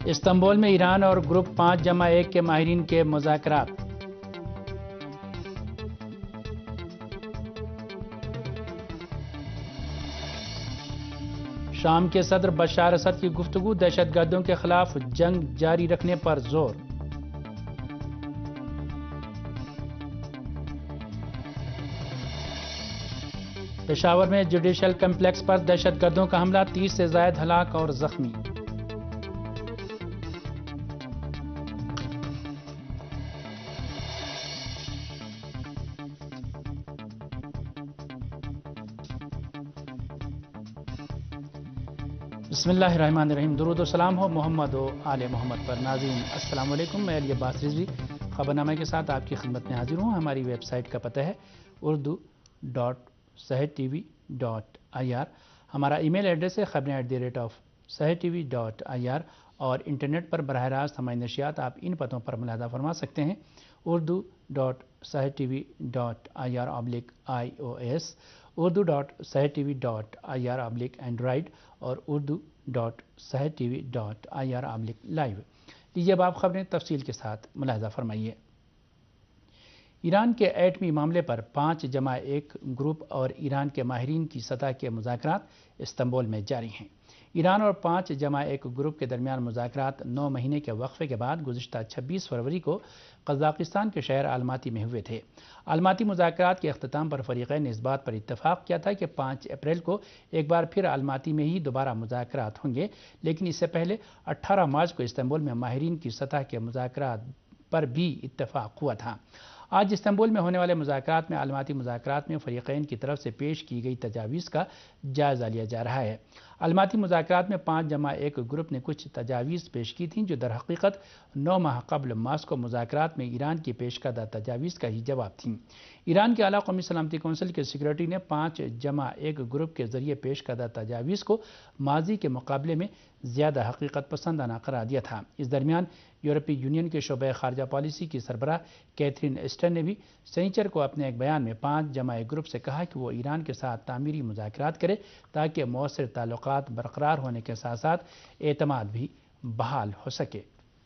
Istanbul میں ایران اور group 5+1 کے ماہرین کے مذاکرات۔ شام کے صدر بشار اسد کی گفتگو، دہشت گردوں کے خلاف جنگ جاری رکھنے پر زور۔ پشاور میں جوڈیشل کمپلیکس پر دہشت گردوں کا حملہ، 30 سے زائد ہلاک اور زخمی۔ بسم اللہ الرحمن الرحیم، درود و سلام ہو محمد و آل محمد پر۔ ناظرین السلام علیکم، میں علی عباس رضوی خبرنامے کے ساتھ آپ کی خدمت میں حاضر ہوں۔ ہماری ویب سائٹ کا پتہ ہے urdu.sahittv.ir، ہمارا ای میل ایڈریس ہے khabrein@sahittv.ir، اور انٹرنیٹ پر براہ راست ہماری نشریات آپ ان پتوں پر ملاحظہ فرما سکتے ہیں: urdu.sahittv.ir/ios، urdu.sahittv.ir/android اور urdu.sahittv.ir/live۔ لیجیے اب آپ خبریں تفصیل کے ساتھ ملاحظہ فرمائیے۔ ایران کے ایٹمی معاملے پر 5+1 گروپ اور ایران کے ماہرین کی سطح کے مذاکرات استنبول میں جاری ہیں۔ ایران اور 5+1 گروپ کے درمیان مذاکرات 9 مہینے کے وقفے کے بعد گزشتہ 26 فروری کو قزاقستان کے شہر آلماتی میں ہوئے تھے۔ آلماتی مذاکرات کے اختتام پر فریقین نے اس بات پر اتفاق کیا تھا کہ 5 اپریل کو ایک بار پھر آلماتی میں ہی دوبارہ مذاکرات ہوں گے، لیکن اس سے پہلے 18 مارچ کو استنبول میں ماہرین کی سطح کے مذاکرات پر بھی اتفاق ہوا تھا۔ آج استنبول میں ہونے والے مذاکرات میں آلماتی مذاکرات میں فریقین کی طرف سے پیش کی گئی تجاویز کا جائزہ لیا جا رہا ہے۔ آلماتی مذاکرات میں 5+1 گروپ نے کچھ تجاویز پیش کی تھیں جو در حقیقت 9 ماہ قبل ماسکو مذاکرات میں ایران کی پیش کردہ تجاویز کا ہی جواب تھیں۔ ایران کے اعلیٰ قومی سلامتی کونسل کے سیکریٹری نے 5+1 گروپ کے ذریعے پیش کردہ تجاویز کو ماضی کے مقابلے میں زیادہ حقیقت پسندانہ قرار دیا تھا۔ اس درمیان یورپی یونین کے شعبہ خارجہ پالیسی کی سربراہ کیتھرین ایشٹن نے بھی سنیچر کو اپنے ایک بیان میں 5+1 گروپ سے کہا کہ وہ ایران کے ساتھ تعمیری مذاکرات کرے تاکہ مؤثر تعلقات برقرار ہونے کے ساتھ ساتھ اعتماد بھی بحال ہو سکے۔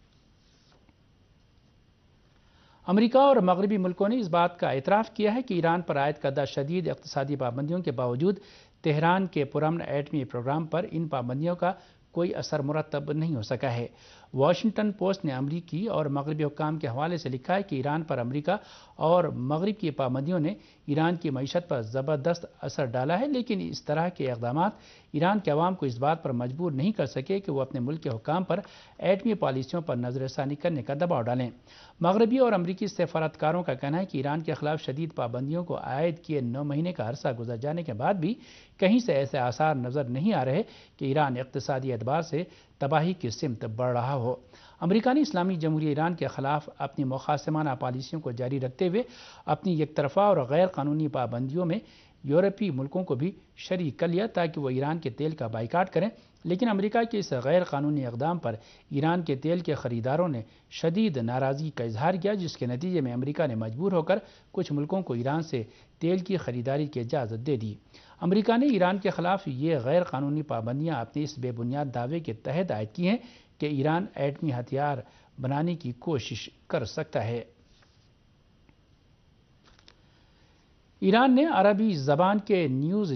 امریکہ اور مغربی ملکوں نے اس بات کا اعتراف کیا ہے کہ ایران پر عائد کردہ شدید اقتصادی پابندیوں کے باوجود تہران کے پرامن ایٹمی پروگرام پر ان پابندیوں کا کوئی اثر مرتب نہیں ہو سکا ہے۔ واشنگٹن پوسٹ نے امریکی اور مغربی حکام کے حوالے سے لکھا ہے کہ ایران پر امریکہ اور مغرب کی پابندیوں نے ایران کی معیشت پر زبردست اثر ڈالا ہے، لیکن اس طرح کے اقدامات ایران کے عوام کو اس بات پر مجبور نہیں کر سکے کہ وہ اپنے ملک کے حکام پر ایٹمی پالیسیوں پر نظر ثانی کرنے کا دباؤ ڈالیں۔ مغربی اور امریکی سفارتکاروں کا کہنا ہے کہ ایران کے خلاف شدید پابندیوں کو عائد کیے 9 مہینے کا عرصہ گزر جانے کے بعد بھی کہیں سے ایسے آثار نظر نہیں آ رہے کہ ایران اقتصادی اعتبار سے تباہی کی سمت بڑھ رہا ہو۔ امریکہ نے اسلامی جمہوریہ ایران کے خلاف اپنی مخاصمانہ پالیسیوں کو جاری رکھتے ہوئے اپنی یک طرفہ اور غیر قانونی پابندیوں میں یورپی ملکوں کو بھی شریک کر لیا تاکہ وہ ایران کے تیل کا بائیکاٹ کریں، لیکن امریکہ کے اس غیر قانونی اقدام پر ایران کے تیل کے خریداروں نے شدید ناراضگی کا اظہار کیا، جس کے نتیجے میں امریکہ نے مجبور ہو کر کچھ ملکوں کو ایران سے تیل کی خریداری کی اجازت دے دی۔ امریکہ نے ایران کے خلاف یہ غیر قانونی پابندیاں اپنے اس بے بنیاد دعوے کے تحت عائد کی ہیں کہ ایران ایٹمی ہتھیار بنانے کی کوشش کر سکتا ہے۔ ایران کے عربی زبان کے نیوز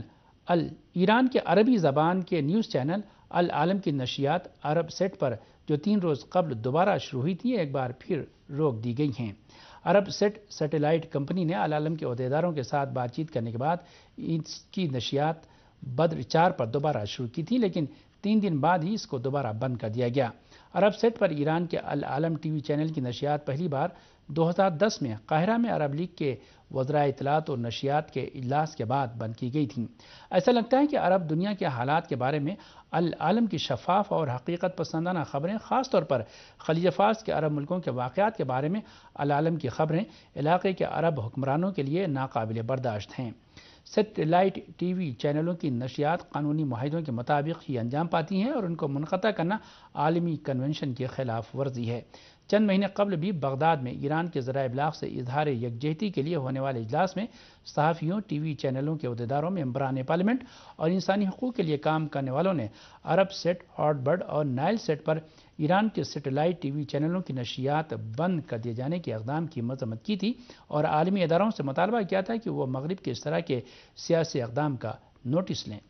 چینل العالم کی نشریات عرب سیٹ پر جو 3 روز قبل دوبارہ شروع ہوئی تھی، ایک بار پھر روک دی گئی ہیں۔ عرب سیٹ سیٹلائٹ کمپنی نے العالم کے عہدیداروں کے ساتھ بات چیت کرنے کے بعد اس کی نشریات بدر 4 پر دوبارہ شروع کی تھی، لیکن 3 دن بعد ہی اس کو دوبارہ بند کر دیا گیا۔ عرب سیٹ پر ایران کے العالم ٹی وی چینل کی نشریات پہلی بار 2010 میں قاہرہ میں عرب لیگ کے وزرائے اطلاعات اور نشریات کے اجلاس کے بعد بند کی گئی تھیں۔ ایسا لگتا ہے کہ عرب دنیا کے حالات کے بارے میں العالم کی شفاف اور حقیقت پسندانہ خبریں، خاص طور پر خلیج فارس کے عرب ملکوں کے واقعات کے بارے میں العالم کی خبریں علاقے کے عرب حکمرانوں کے لیے ناقابل برداشت ہیں۔ سیٹلائٹ ٹی وی چینلوں کی نشریات قانونی معاہدوں کے مطابق ہی انجام پاتی ہیں اور ان کو منقطع کرنا عالمی کنونشن کی خلاف ورزی ہے۔ چند مہینے قبل بھی بغداد میں ایران کے ذرائع ابلاغ سے اظہار یکجہتی کے لیے ہونے والے اجلاس میں صحافیوں، ٹی وی چینلوں کے عہدیداروں، ممبران پارلیمنٹ اور انسانی حقوق کے لیے کام کرنے والوں نے عرب سیٹ، ہاٹ برڈ اور نائل سیٹ پر ایران کے سیٹلائٹ ٹی وی چینلوں کی نشریات بند کر دیے جانے کے اقدام کی مذمت کی تھی اور عالمی اداروں سے مطالبہ کیا تھا کہ وہ مغرب کے اس طرح کے سیاسی اقدام کا نوٹس لیں۔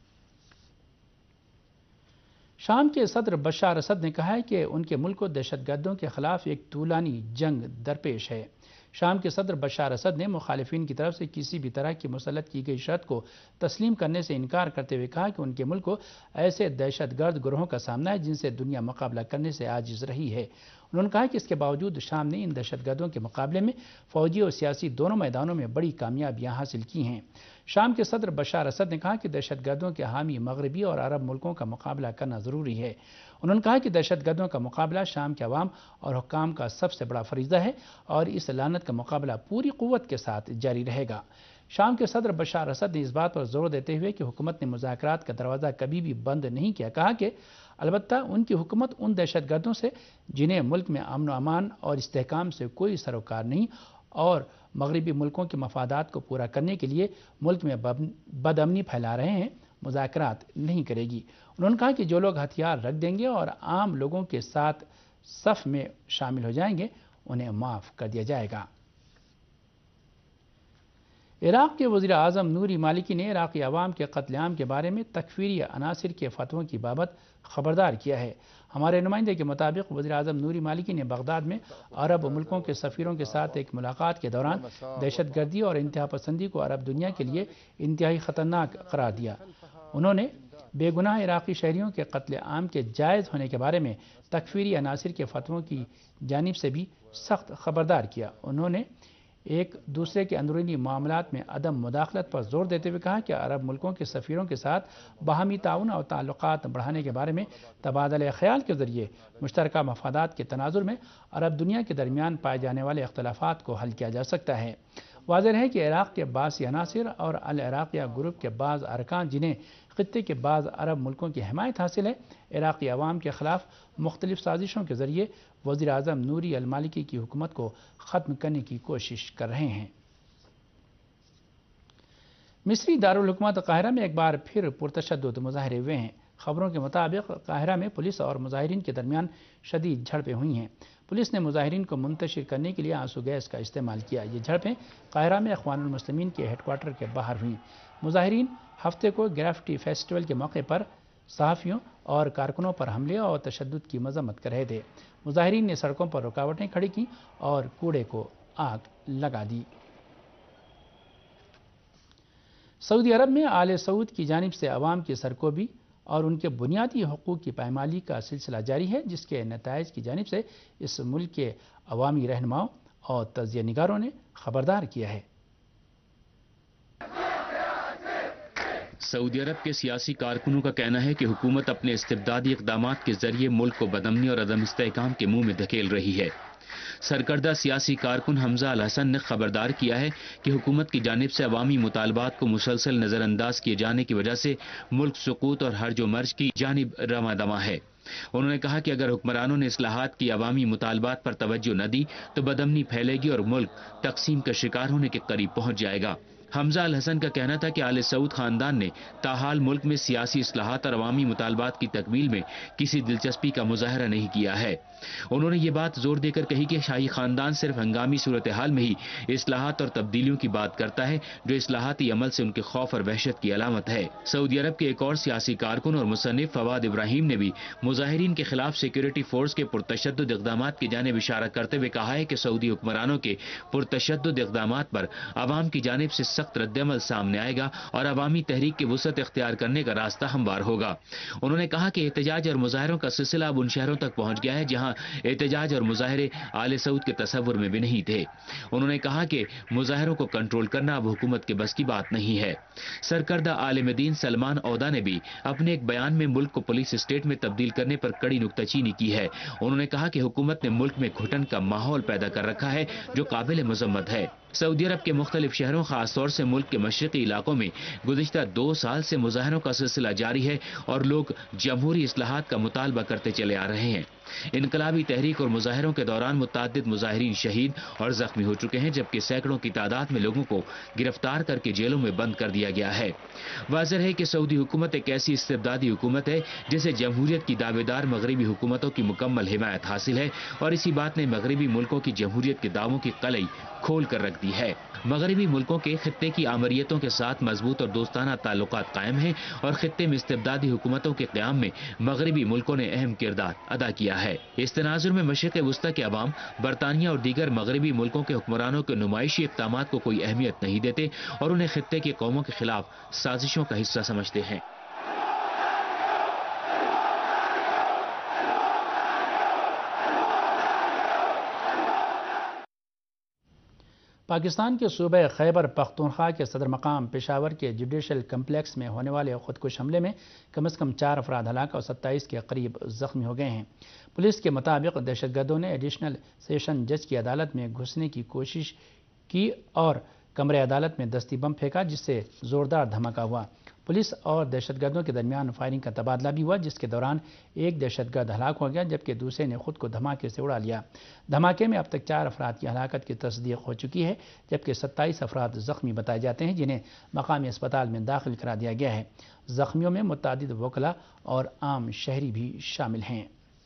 شام کے صدر بشار اسد نے کہا ہے کہ ان کے ملک کو دہشت گردوں کے خلاف ایک طولانی جنگ درپیش ہے۔ شام کے صدر بشار اسد نے مخالفین کی طرف سے کسی بھی طرح کی مسلط کی گئی شرط کو تسلیم کرنے سے انکار کرتے ہوئے کہا کہ ان کے ملک کو ایسے دہشت گرد گروہوں کا سامنا ہے جن سے دنیا مقابلہ کرنے سے عاجز رہی ہے۔ انہوں نے کہا کہ اس کے باوجود شام نے ان دہشت گردوں کے مقابلے میں فوجی اور سیاسی دونوں میدانوں میں بڑی کامیابیاں حاصل کی ہیں۔ شام کے صدر بشار اسد نے کہا کہ دہشت گردوں کے حامی مغربی اور عرب ملکوں کا مقابلہ کرنا ضروری ہے۔ انہوں نے کہا کہ دہشت گردوں کا مقابلہ شام کے عوام اور حکام کا سب سے بڑا فریضہ ہے اور اس لعنت کا مقابلہ پوری قوت کے ساتھ جاری رہے گا۔ شام کے صدر بشار اسد نے اس بات پر زور دیتے ہوئے کہ حکومت نے مذاکرات کا دروازہ کبھی بھی بند نہیں کیا، کہا کہ البتہ ان کی حکومت ان دہشت گردوں سے جنہیں ملک میں امن و امان اور استحکام سے کوئی سروکار نہیں اور مغربی ملکوں کے مفادات کو پورا کرنے کے لیے ملک میں بدامنی پھیلا رہے ہیں، مذاکرات نہیں کرے گی۔ انہوں نے کہا کہ جو لوگ ہتھیار رکھ دیں گے اور عام لوگوں کے ساتھ صف میں شامل ہو جائیں گے انہیں معاف کر دیا جائے گا۔ عراق کے وزیر اعظم نوری مالکی نے عراقی عوام کے قتل عام کے بارے میں تکفیری عناصر کے فتووں کی بابت خبردار کیا ہے۔ ہمارے نمائندے کے مطابق وزیر اعظم نوری مالکی نے بغداد میں عرب ملکوں کے سفیروں کے ساتھ ایک ملاقات کے دوران دہشت گردی اور انتہا پسندی کو عرب دنیا کے لیے انتہائی خطرناک قرار دیا۔ انہوں نے بے گناہ عراقی شہریوں کے قتل عام کے جائز ہونے کے بارے میں تکفیری عناصر کے فتووں کی جانب سے بھی سخت خبردار کیا۔ انہوں نے ایک دوسرے کے اندرونی معاملات میں عدم مداخلت پر زور دیتے ہوئے کہا کہ عرب ملکوں کے سفیروں کے ساتھ باہمی تعاون اور تعلقات بڑھانے کے بارے میں تبادلہ خیال کے ذریعے مشترکہ مفادات کے تناظر میں عرب دنیا کے درمیان پائے جانے والے اختلافات کو حل کیا جا سکتا ہے۔ واضح ہے کہ عراق کے بعض عناصر اور العراقیہ گروپ کے بعض ارکان جنہیں خطے کے بعض عرب ملکوں کی حمایت حاصل ہے، عراقی عوام کے خلاف مختلف سازشوں کے ذریعے وزیر اعظم نوری المالکی کی حکومت کو ختم کرنے کی کوشش کر رہے ہیں۔ مصری دارالحکومت قاہرہ میں ایک بار پھر پرتشدد مظاہرے ہوئے ہیں۔ خبروں کے مطابق قاہرہ میں پولیس اور مظاہرین کے درمیان شدید جھڑپیں ہوئی ہیں۔ پولیس نے مظاہرین کو منتشر کرنے کے لیے آنسو گیس کا استعمال کیا۔ یہ جھڑپیں قاہرہ میں اخوان المسلمین کے ہیڈ کوارٹر کے باہر ہوئیں۔ مظاہرین ہفتے کو گرافٹی فیسٹیول کے موقع پر صحافیوں اور کارکنوں پر حملے اور تشدد کی مذمت کر رہے تھے۔ مظاہرین نے سڑکوں پر رکاوٹیں کھڑی کیں اور کوڑے کو آگ لگا دی۔ سعودی عرب میں آل سعود کی جانب سے عوام کی سرکوبی اور ان کے بنیادی حقوق کی پائمالی کا سلسلہ جاری ہے، جس کے نتائج کی جانب سے اس ملک کے عوامی رہنماؤں اور تجزیہ نگاروں نے خبردار کیا ہے۔ سعودی عرب کے سیاسی کارکنوں کا کہنا ہے کہ حکومت اپنے استبدادی اقدامات کے ذریعے ملک کو بدامنی اور عدم استحکام کے منہ میں دھکیل رہی ہے۔ سرکردہ سیاسی کارکن حمزہ الحسن نے خبردار کیا ہے کہ حکومت کی جانب سے عوامی مطالبات کو مسلسل نظر انداز کیے جانے کی وجہ سے ملک سقوط اور ہرج و مرج کی جانب رواں دواں ہے۔ انہوں نے کہا کہ اگر حکمرانوں نے اصلاحات کی عوامی مطالبات پر توجہ نہ دی تو بدامنی پھیلے گی اور ملک تقسیم کا شکار ہونے کے قریب پہنچ جائے گا۔ حمزہ الحسن کا کہنا تھا کہ آل سعود خاندان نے تاحال ملک میں سیاسی اصلاحات اور عوامی مطالبات کی تکمیل میں کسی دلچسپی کا مظاہرہ نہیں کیا ہے۔ انہوں نے یہ بات زور دے کر کہی کہ شاہی خاندان صرف ہنگامی صورتحال میں ہی اصلاحات اور تبدیلیوں کی بات کرتا ہے، جو اصلاحاتی عمل سے ان کے خوف اور وحشت کی علامت ہے۔ سعودی عرب کے ایک اور سیاسی کارکن اور مصنف فواد ابراہیم نے بھی مظاہرین کے خلاف سیکورٹی فورس کے پرتشدد اقدامات کی جانب اشارہ کرتے ہوئے کہا ہے کہ سعودی حکمرانوں کے پرتشدد اقدامات پر عوام کی جانب سے سخت رد عمل سامنے آئے گا اور عوامی تحریک کی وسعت اختیار کرنے کا راستہ ہموار ہوگا۔ انہوں نے کہا کہ احتجاج اور مظاہروں کا سلسلہ اب ان شہروں تک پہنچ گیا ہے جہاں احتجاج اور مظاہرے آل سعود کے تصور میں بھی نہیں تھے۔ انہوں نے کہا کہ مظاہروں کو کنٹرول کرنا اب حکومت کے بس کی بات نہیں ہے۔ سرکردہ عالم دین سلمان عودہ نے بھی اپنے ایک بیان میں ملک کو پولیس اسٹیٹ میں تبدیل کرنے پر کڑی نکتہ چینی کی ہے۔ انہوں نے کہا کہ حکومت نے ملک میں گھٹن کا ماحول پیدا کر رکھا ہے جو قابل مذمت ہے۔ سعودی عرب کے مختلف شہروں خاص طور سے ملک کے مشرقی علاقوں میں گزشتہ 2 سال سے مظاہروں کا سلسلہ جاری ہے اور لوگ جمہوری اصلاحات کا مطالبہ کرتے چلے آ رہے ہیں۔ انقلابی تحریک اور مظاہروں کے دوران متعدد مظاہرین شہید اور زخمی ہو چکے ہیں، جبکہ سینکڑوں کی تعداد میں لوگوں کو گرفتار کر کے جیلوں میں بند کر دیا گیا ہے۔ واضح ہے کہ سعودی حکومت ایک ایسی استبدادی حکومت ہے جسے جمہوریت کی دعوے دار مغربی حکومتوں کی مکمل حمایت حاصل ہے، اور اسی بات نے مغربی ملکوں کی جمہوریت کے دعووں کی قلعی کھول کر رکھ دی ہے۔ مغربی ملکوں کے خطے کی آمریتوں کے ساتھ مضبوط اور دوستانہ تعلقات قائم ہیں، اور خطے میں استبدادی حکومتوں کے قیام میں مغربی ملکوں نے اہم کردار ادا کیا ہے۔ اس تناظر میں مشرق وسطی کے عوام برطانیہ اور دیگر مغربی ملکوں کے حکمرانوں کے نمائشی اقدامات کو کوئی اہمیت نہیں دیتے اور انہیں خطے کی قوموں کے خلاف سازشوں کا حصہ سمجھتے ہیں۔ پاکستان کے صوبہ خیبر پختونخوا کے صدر مقام پشاور کے جوڈیشل کمپلیکس میں ہونے والے خودکش حملے میں کم از کم 4 افراد ہلاک اور 27 کے قریب زخمی ہو گئے ہیں۔ پولیس کے مطابق دہشت گردوں نے ایڈیشنل سیشن جج کی عدالت میں گھسنے کی کوشش کی اور کمرے عدالت میں دستی بم پھینکا، جس سے زوردار دھماکہ ہوا۔ پولیس اور دہشت گردوں کے درمیان فائرنگ کا تبادلہ بھی ہوا، جس کے دوران ایک دہشت گرد ہلاک ہو گیا جبکہ دوسرے نے خود کو دھماکے سے اڑا لیا۔ دھماکے میں اب تک 4 افراد کی ہلاکت کی تصدیق ہو چکی ہے، جبکہ 27 افراد زخمی بتائے جاتے ہیں جنہیں مقامی اسپتال میں داخل کرا دیا گیا ہے۔ زخمیوں میں متعدد وکلاء اور عام شہری بھی شامل ہیں۔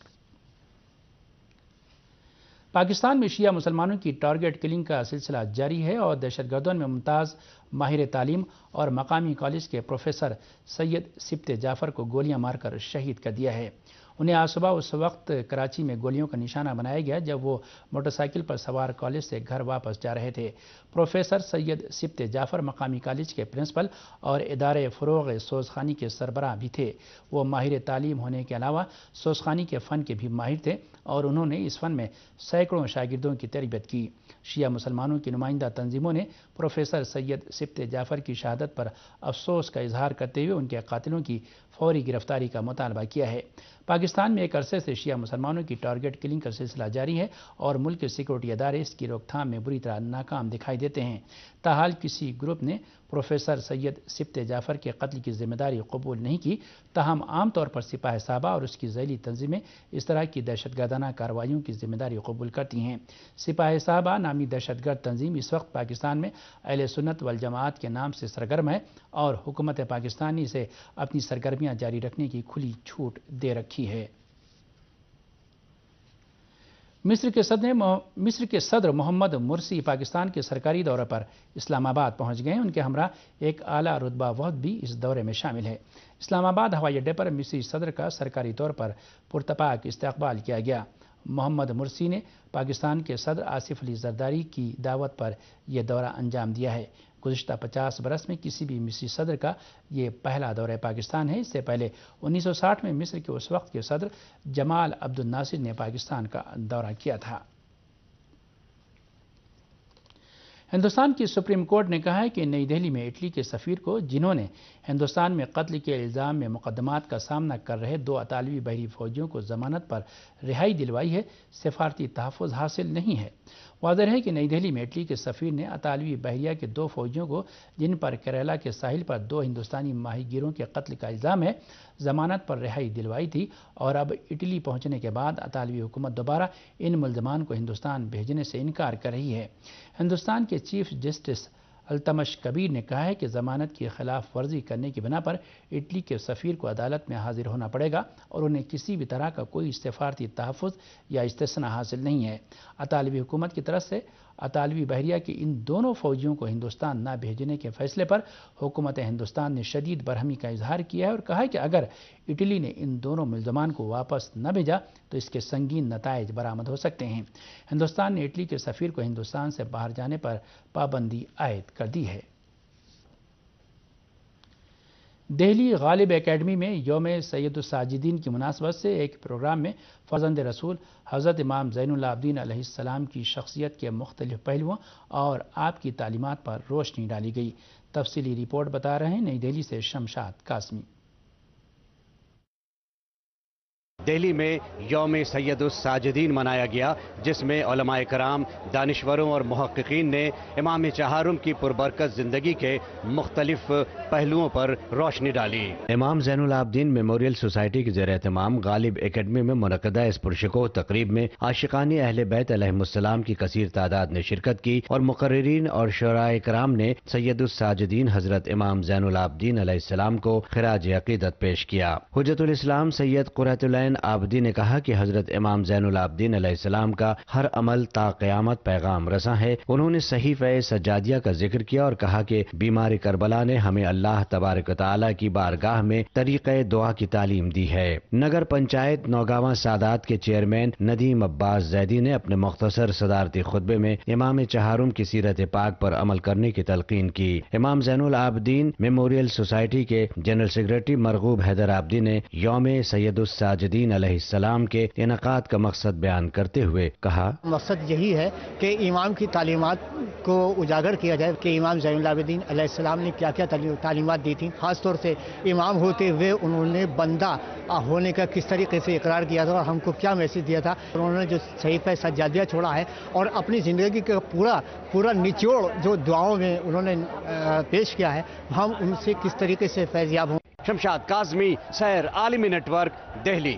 پاکستان میں شیعہ مسلمانوں کی ٹارگٹ کلنگ کا سلسلہ جاری ہے اور دہشت گردوں میں ممتاز ماہر تعلیم اور مقامی کالج کے پروفیسر سید سبت جعفر کو گولیاں مار کر شہید کر دیا ہے۔ انہیں آج صبح اس وقت کراچی میں گولیوں کا نشانہ بنایا گیا جب وہ موٹر سائیکل پر سوار کالج سے گھر واپس جا رہے تھے۔ پروفیسر سید سبت جعفر مقامی کالج کے پرنسپل اور ادارے فروغ سوزخانی کے سربراہ بھی تھے۔ وہ ماہر تعلیم ہونے کے علاوہ سوزخانی کے فن کے بھی ماہر تھے اور انہوں نے اس فن میں سینکڑوں شاگردوں کی تربیت کی۔ شیعہ مسلمانوں کی نمائندہ تنظیموں نے پروفیسر سید سبت جعفر کی شہادت پر افسوس کا اظہار کرتے ہوئے ان کے قاتلوں کی فوری گرفتاری کا مطالبہ کیا ہے۔ پاکستان میں ایک عرصے سے شیعہ مسلمانوں کی ٹارگٹ کلنگ کا سلسلہ جاری ہے اور ملک کے سیکورٹی ادارے اس کی روک تھام میں بری طرح ناکام دکھائی دیتے ہیں۔ تاحال کسی گروپ نے پروفیسر سید سبت جعفر کے قتل کی ذمہ داری قبول نہیں کی، تاہم عام طور پر سپاہ صحابہ اور اس کی ذیلی تنظیمیں اس طرح کی دہشت گردانہ کارروائیوں کی ذمہ داری قبول کرتی ہیں۔ سپاہ صحابہ نامی دہشت گرد تنظیم اس وقت پاکستان میں اہل سنت والجماعت کے نام سے سرگرم ہے اور حکومت پاکستان نے اسے اپنی سرگرمیاں جاری رکھنے کی کھلی چھوٹ دے رکھی ہے۔ مصر کے صدر محمد مرسی پاکستان کے سرکاری دورے پر اسلام آباد پہنچ گئے ہیں۔ ان کے ہمراہ ایک اعلیٰ رتبہ وفد بھی اس دورے میں شامل ہے۔ اسلام آباد ہوائی اڈے پر مصری صدر کا سرکاری طور پر پرتپاک استقبال کیا گیا۔ محمد مرسی نے پاکستان کے صدر آصف علی زرداری کی دعوت پر یہ دورہ انجام دیا ہے۔ گزشتہ 50 برس میں کسی بھی مصری صدر کا یہ پہلا دورہ پاکستان ہے۔ اس سے پہلے 1960 میں مصر کے اس وقت کے صدر جمال عبد الناصر نے پاکستان کا دورہ کیا تھا۔ ہندوستان کی سپریم کورٹ نے کہا ہے کہ نئی دہلی میں اٹلی کے سفیر کو، جنہوں نے ہندوستان میں قتل کے الزام میں مقدمات کا سامنا کر رہے 2 اطالوی بحری فوجیوں کو ضمانت پر رہائی دلوائی ہے، سفارتی تحفظ حاصل نہیں ہے۔ واضح ہے کہ نئی دہلی میں اٹلی کے سفیر نے اطالوی بحریہ کے 2 فوجیوں کو، جن پر کیرالہ کے ساحل پر 2 ہندوستانی ماہی گیروں کے قتل کا الزام ہے، ضمانت پر رہائی دلوائی تھی اور اب اٹلی پہنچنے کے بعد اطالوی حکومت دوبارہ ان ملزمان کو ہندوستان بھیجنے سے انکار کر رہی ہے۔ ہندوستان کے چیف جسٹس التمش کبیر نے کہا ہے کہ ضمانت کی خلاف ورزی کرنے کی بنا پر اٹلی کے سفیر کو عدالت میں حاضر ہونا پڑے گا اور انہیں کسی بھی طرح کا کوئی سفارتی تحفظ یا استثناء حاصل نہیں ہے۔ اطالوی حکومت کی طرف سے اطالوی بحریہ کے ان دونوں فوجیوں کو ہندوستان نہ بھیجنے کے فیصلے پر حکومت ہندوستان نے شدید برہمی کا اظہار کیا ہے اور کہا ہے کہ اگر اٹلی نے ان دونوں ملزمان کو واپس نہ بھیجا تو اس کے سنگین نتائج برآمد ہو سکتے ہیں۔ ہندوستان نے اٹلی کے سفیر کو ہندوستان سے باہر جانے پر پابندی عائد کر دی ہے۔ دہلی غالب اکیڈمی میں یوم سید الساجدین کی مناسبت سے ایک پروگرام میں فرزند رسول حضرت امام زین العابدین علیہ السلام کی شخصیت کے مختلف پہلوؤں اور آپ کی تعلیمات پر روشنی ڈالی گئی۔ تفصیلی رپورٹ بتا رہے ہیں نئی دہلی سے شمشاد قاسمی۔ دہلی میں یوم سید الساجدین منایا گیا، جس میں علماء کرام، دانشوروں اور محققین نے امام چہارم کی پربرکت زندگی کے مختلف پہلوؤں پر روشنی ڈالی۔ امام زین العابدین میموریل سوسائٹی کے زیر اہتمام غالب اکیڈمی میں منعقدہ اس پرشکوہ تقریب میں عاشقان اہل بیت علیہم السلام کی کثیر تعداد نے شرکت کی اور مقررین اور شعراء کرام نے سید الساجدین حضرت امام زین العابدین علیہ السلام کو خراج عقیدت پیش کیا۔ حجت الاسلام سید قرۃ العین عابدی نے کہا کہ حضرت امام زین العابدین علیہ السلام کا ہر عمل تا قیامت پیغام رساں ہے۔ انہوں نے صحیفہ سجادیہ کا ذکر کیا اور کہا کہ بیمار کربلا نے ہمیں اللہ تبارک و تعالیٰ کی بارگاہ میں طریقہ دعا کی تعلیم دی ہے۔ نگر پنچایت نوگاواں سادات کے چیئرمین ندیم عباس زیدی نے اپنے مختصر صدارتی خطبے میں امام چہارم کی سیرت پاک پر عمل کرنے کی تلقین کی۔ امام زین العابدین میموریل سوسائٹی کے جنرل سیکریٹری مرغوب حیدر عابدی نے یوم سید الساجدین علیہ السلام کے انعقاد کا مقصد بیان کرتے ہوئے کہا، مقصد یہی ہے کہ امام کی تعلیمات کو اجاگر کیا جائے کہ امام زین العابدین علیہ السلام نے کیا کیا تعلیمات دی تھیں، خاص طور سے امام ہوتے ہوئے انہوں نے بندہ ہونے کا کس طریقے سے اقرار کیا تھا اور ہم کو کیا میسج دیا تھا۔ انہوں نے جو صحیفہ سجادیہ چھوڑا ہے اور اپنی زندگی کا پورا نچوڑ جو دعاؤں میں انہوں نے پیش کیا ہے، ہم ان سے کس طریقے سے فیض یاب ہوں۔ شمشاد کاظمی، سیر عالمی نیٹ ورک، دہلی۔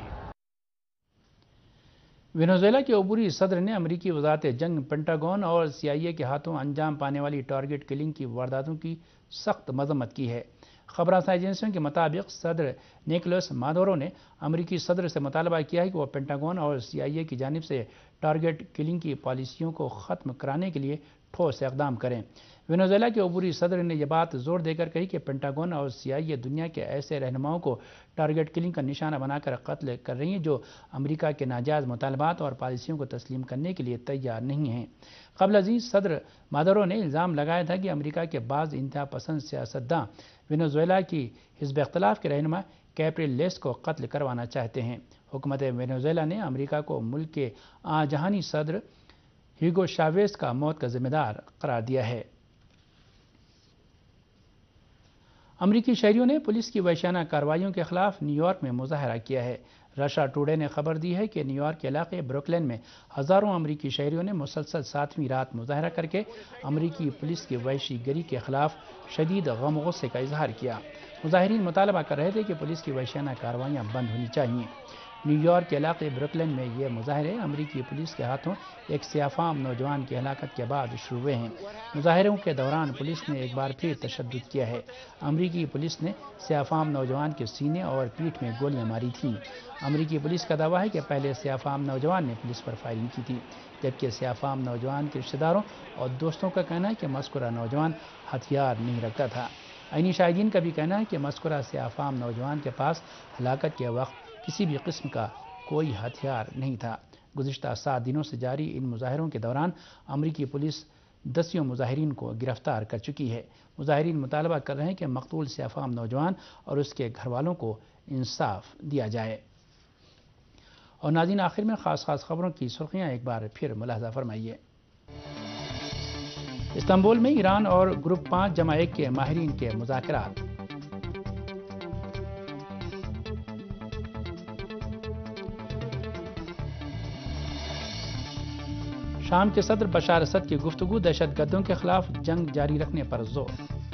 وینزویلا کے عبوری صدر نے امریکی وزارت جنگ، پینٹاگون اور CIA کے ہاتھوں انجام پانے والی ٹارگٹ کلنگ کی وارداتوں کی سخت مذمت کی ہے۔ خبر رساں ایجنسیوں کے مطابق صدر نیکولس مادورو نے امریکی صدر سے مطالبہ کیا ہے کہ وہ پینٹاگون اور CIA کی جانب سے ٹارگٹ کلنگ کی پالیسیوں کو ختم کرانے کے لیے ٹھوس اقدام کریں۔ وینزویلا کے عبوری صدر نے یہ بات زور دے کر کہی کہ پینٹاگون اور CIA دنیا کے ایسے رہنماؤں کو ٹارگٹ کلنگ کا نشانہ بنا کر قتل کر رہی ہیں جو امریکہ کے ناجائز مطالبات اور پالیسیوں کو تسلیم کرنے کے لیے تیار نہیں ہیں۔ قبل ازیں صدر مادورو نے الزام لگایا تھا کہ امریکہ کے بعض انتہا پسند سیاستداں وینزویلا کی حزب اختلاف کے رہنما کیپریلیس کو قتل کروانا چاہتے ہیں۔ حکومت وینزویلا نے امریکہ کو ملک کے جہانی صدر ہیگو شاویز کا موت کا ذمہ دار قرار دیا ہے۔ امریکی شہریوں نے پولیس کی وحشیانہ کارروائیوں کے خلاف نیو یارک میں مظاہرہ کیا ہے۔ رشا ٹوڈے نے خبر دی ہے کہ نیو یارک کے علاقے بروکلین میں ہزاروں امریکی شہریوں نے مسلسل 7ویں رات مظاہرہ کر کے امریکی پولیس کی وحشی گری کے خلاف شدید غم و غصے کا اظہار کیا۔ مظاہرین مطالبہ کر رہے تھے کہ پولیس کی وحشیانہ کارروائیاں بند ہونی چاہیے۔ نیو یارک کے علاقے بروکلین میں یہ مظاہرے امریکی پولیس کے ہاتھوں ایک سیاہ فام نوجوان کی ہلاکت کے بعد شروع ہوئے ہیں۔ مظاہروں کے دوران پولیس نے ایک بار پھر تشدد کیا ہے۔ امریکی پولیس نے سیاہ فام نوجوان کے سینے اور پیٹھ میں گولیاں ماری تھیں۔ امریکی پولیس کا دعویٰ ہے کہ پہلے سیاہ فام نوجوان نے پولیس پر فائرنگ کی تھی، جبکہ سیاہ فام نوجوان کے رشتہ داروں اور دوستوں کا کہنا ہے کہ مذکورہ نوجوان ہتھیار نہیں رکھتا تھا۔ عینی شاہدین کا بھی کہنا ہے کہ مذکورہ سیاہ فام نوجوان کے پاس ہلاکت کے وقت کسی بھی قسم کا کوئی ہتھیار نہیں تھا۔ گزشتہ 7 دنوں سے جاری ان مظاہروں کے دوران امریکی پولیس 10 مظاہرین کو گرفتار کر چکی ہے۔ مظاہرین مطالبہ کر رہے ہیں کہ مقتول سیاہ فام نوجوان اور اس کے گھر والوں کو انصاف دیا جائے۔ اور ناظرین، آخر میں خاص خبروں کی سرخیاں ایک بار پھر ملاحظہ فرمائیے۔ استنبول میں ایران اور گروپ 5+1 کے ماہرین کے مذاکرات۔ شام کے صدر بشار اسد کی گفتگو، دہشت گردوں کے خلاف جنگ جاری رکھنے پر زور۔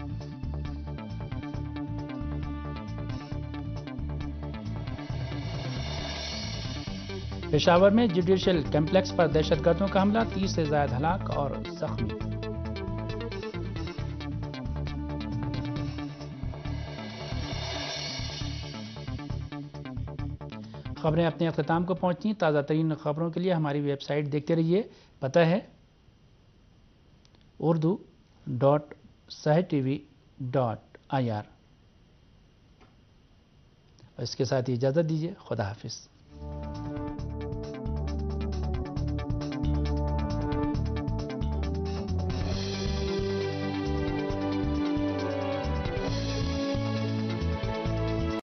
پشاور میں جوڈیشل کمپلیکس پر دہشت گردوں کا حملہ، 30 سے زائد ہلاک اور زخمی۔ خبریں اپنے اختتام کو پہنچتی ہیں۔ تازہ ترین خبروں کے لیے ہماری ویب سائٹ دیکھتے رہیے، پتہ ہے urdu.sahtv.ir۔ اس کے ساتھ ہی اجازت دیجیے، خدا حافظ۔